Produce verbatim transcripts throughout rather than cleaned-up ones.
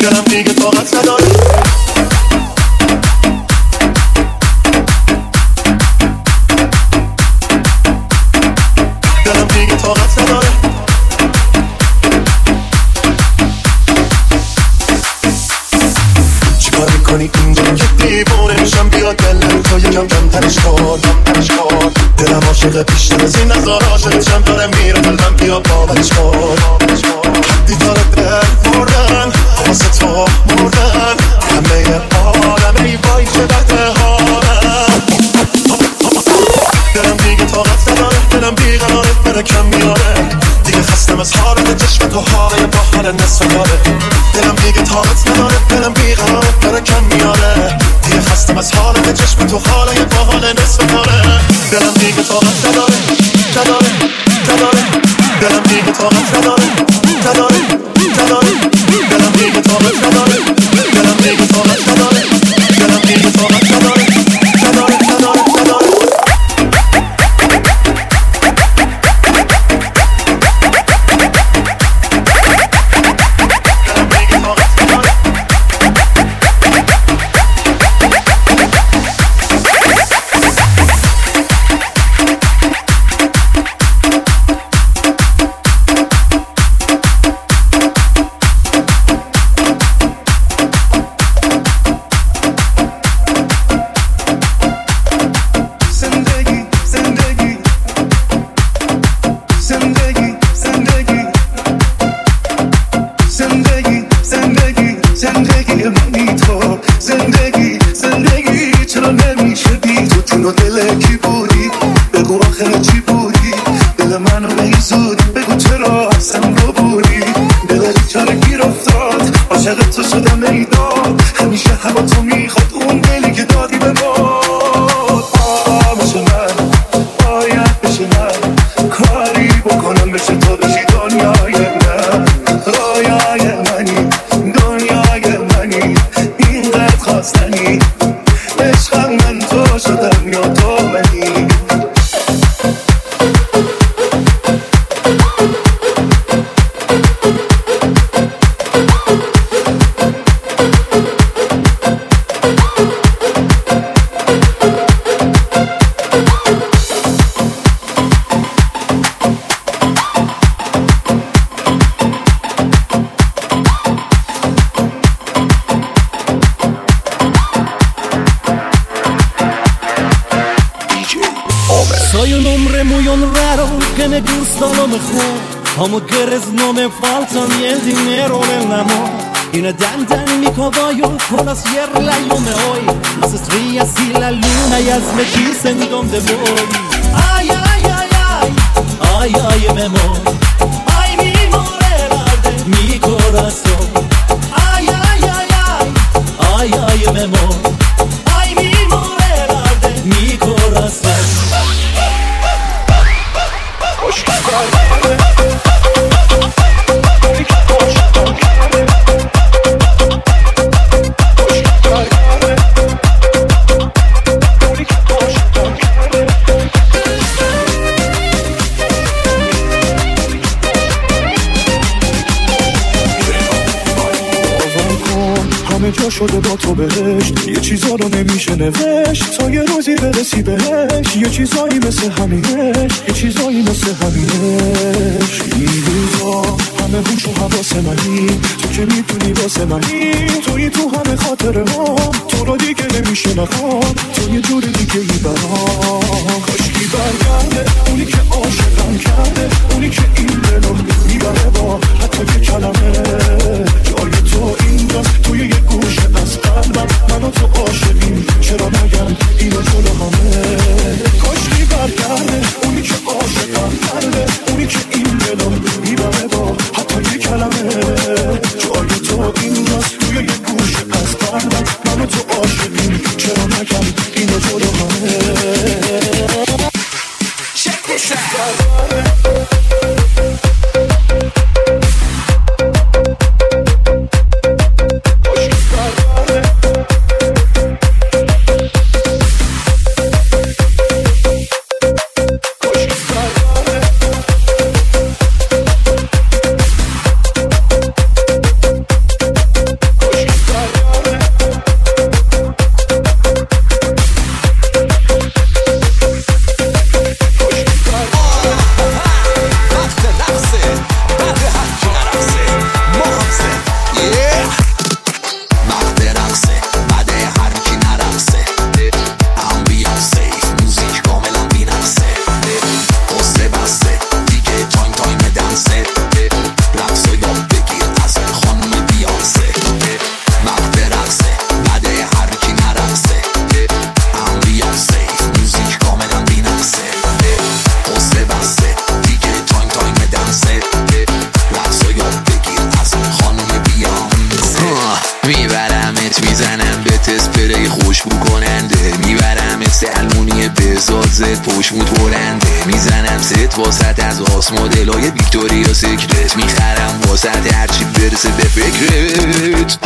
دلم دیگه طاقت نداره. دلم دیگه طاقت نداره. چیکار میکنی اینجا که دیوونه میشم؟ بیا دلم تو یکم کم ترش کن، ترش کن. دلم عاشق بیشتر از این نظر عاشقشم داره میره قلبم، بیا باورش کن. دیدار دل بردن واسه تو مردن، همه عالم ای وای چه بده حالم. دلم دیگه طاقت نداره، دلم بیقراره بره کم میاره. دیگه خستم از حالت چشم تو، حاله با حال نصف کاره. دلم دیگه طاقت نداره، دلم بیقراره بره کم میاره. دیگه خستم از حالت چشم تو، حاله با حال نصف کاره. دلم دیگه طاقت نداره، نداره، نداره. دلم دیگه طاقت نداره، نداره، نداره. دلم دیگه طاقت نداره، دلم دیگه طاقت نداره. دلم دیگه طاقت نداره، نداره، نداره، نداره. Como quieres no me falta ni el dinero del amor. Y nadando en mi caballo con la sierra yo me voy. Las estrellas y la luna ya me dicen dónde voy. Ay, ay, ay, ay, ay, ay, mi amor. Ay, mi morena de mi corazón. Ay, ay, ay, ay, ay, ay, mi amor. Ay, mi morena de mi corazón. جا شده با تو بهشت، یه چیزا رو نمیشه نوشت تا یه روزی برسی بهش. یه چیزایی مثل همینش، یه چیزایی مثل همینش. این روزا همه هوش و حواس منی، تو که میدونی واسه منی. توی تو همه خاطره ها، تو رو دیگه نمیشه نخوام. تو یه جور دیگه ای برام کاشکی برگرده. اونی که عاشقم کرده، اونی که این دلو میبره با حتی یه کلمه. جای تو اینجاست توی یه گوشه از قلبم، من و تو عاشقیم. چرا نگم اینو جلو همه. کاشکی برگرده اونی که عاشقم کرده، اونی که این دلو میبره با حتی یه کلمه. جای تو اینجاست توی یه گوشه از قلبم، من و تو عاشقیم. چرا نگم اینو جلو همه. Check this out. سلمونی بزازت پشمود برنده میزنم ست واسط از آس مدلای ویکتوریا سیکرت میخرم واسط هرچی برسه به فکرت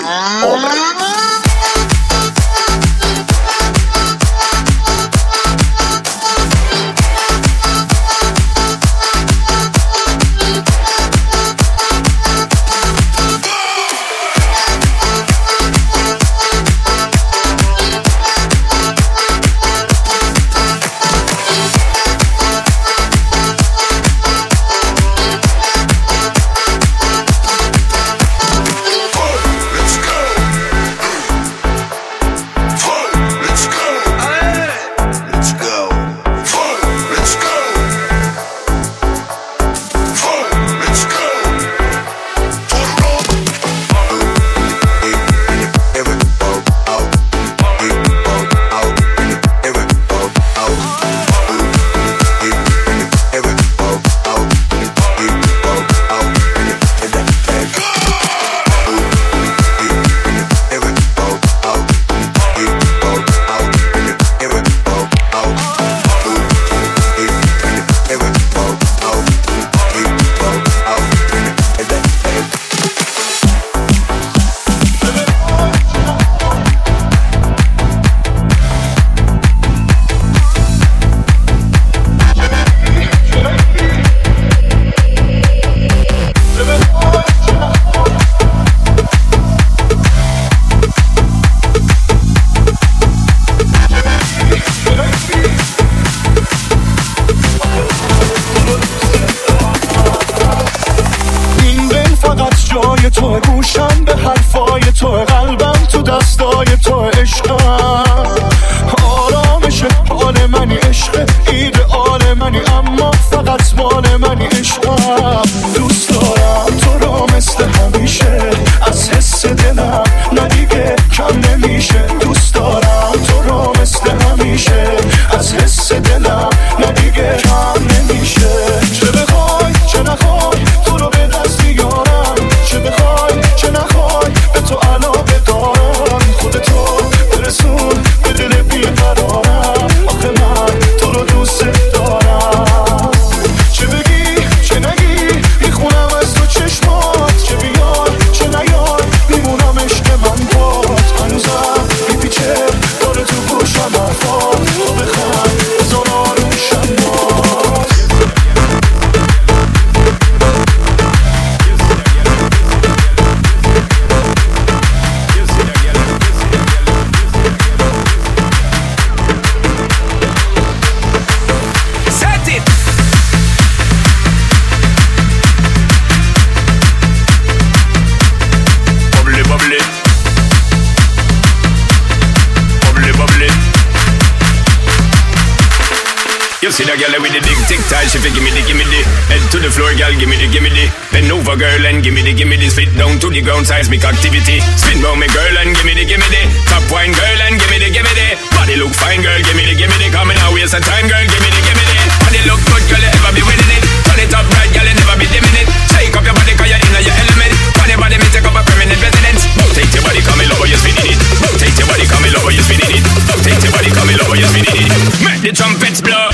See that girl with the big tic tac, she fi gimme the, gimme the. Head to the floor, girl, gimme the, gimme the. Bend over, girl, and gimme the, gimme the. Spit down to the ground, seismic activity. Spin round me, girl, and gimme the, gimme the. Top wine, girl, and gimme the, gimme the. Body look fine, girl, gimme the, gimme the. Coming out, waste of time, girl, gimme the, gimme the. Body look good, girl, you ever be winning it. Turn it up right, girl, you never be dimming it. Shake up your body, cause you're in your element. Body, body, me take up a permanent residence. Rotate your body, come in love, you're spinning it. Rotate your body, come in love, you're spinning it. Rotate your body, come in love, you're spinning it. Make the trumpets blow.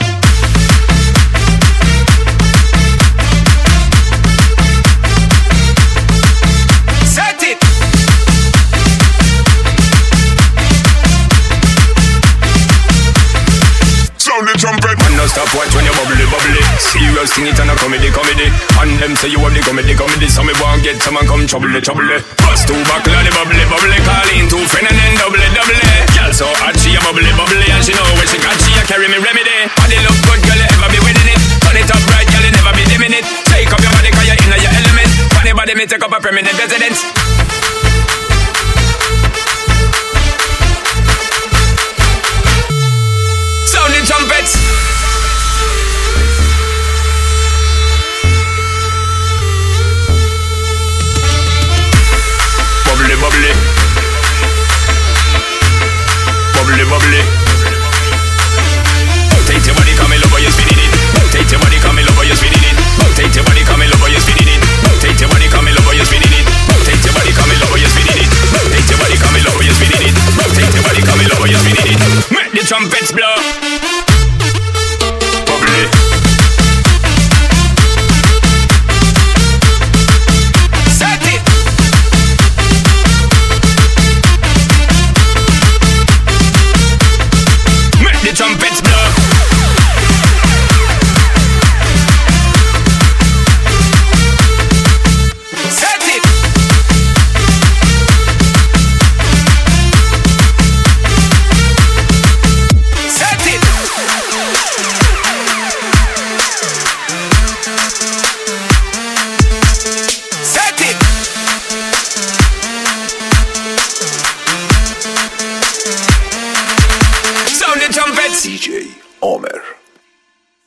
Trumpet. Man, no stop watch when you bubbly, bubbly. Serious thing, it and a comedy, comedy. And them say you have the comedy, comedy. So me won't get someone come trouble, trouble. Bust two buckle of the bubbly, bubbly. Call in two friend and then double, double. Girl so hot, she a bubbly, bubbly. And she know when she got, she a carry me remedy. Body look good, girl, you ever be winning it. Turn it up right, girl, you never be dimming it. Shake up your body, cause you're in your element. Funny body, me take up a permanent residence. Sound the trumpets. Bubbly, bubbly. Bubbly, bubbly. Rotate your body, come in love, you're spinning it. Rotate your body, come in love, you're spinning it. Rotate your body, come in love, you're spinning it. Rotate your body, come in love, you're spinning it. Rotate your body, trumpets blow.